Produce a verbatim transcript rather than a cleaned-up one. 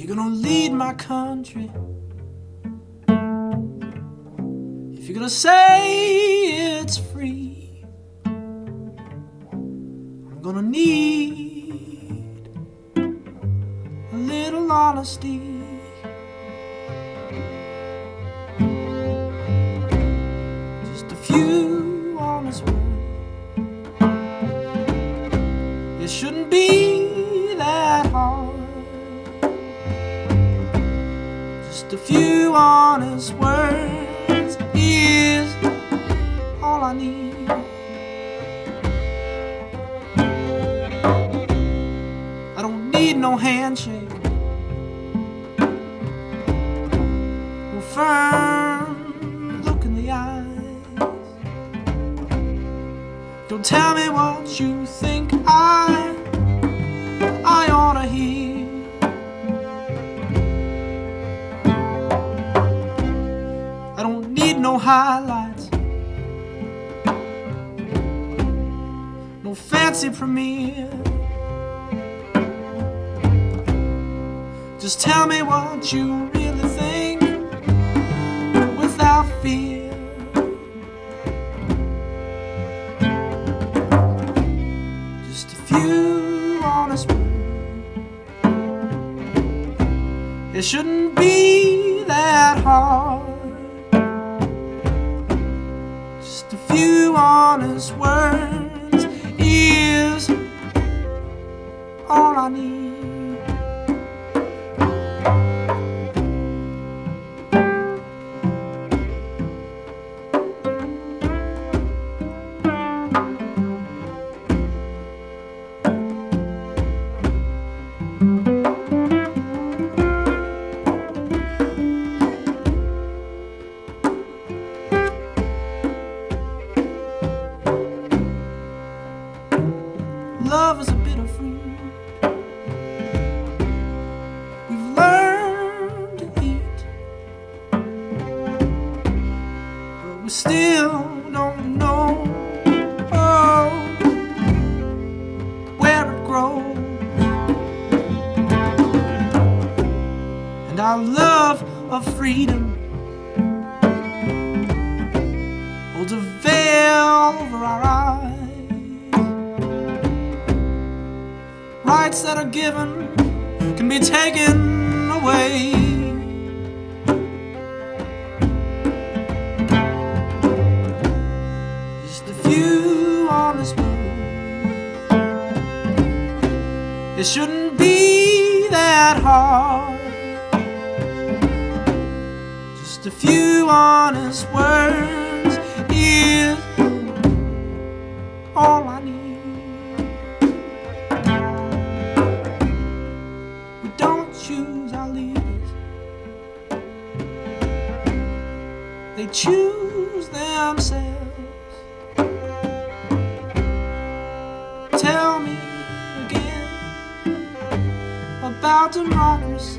you're gonna lead my country, if you're gonna say it's free, I'm gonna need a little honesty. Just a few honest words. It shouldn't be that hard. Just a few honest words is all I need. I don't need no handshake, no firm look in the eyes. Don't tell me what you think I I ought to hear. I don't need no highlights, no fancy premiere. Just tell me what you really think without fear. Just a few honest words. It shouldn't be that hard. Just a few honest words is all I need. Love is a bitter fruit we've learned to eat, but we still don't know oh, where it grows. And our love of freedom holds a veil over our eyes. Rights that are given can be taken away. Just a few honest words. It shouldn't be that hard. Just a few honest words is all I need. Choose our leaders, they choose themselves. Tell me again about democracy.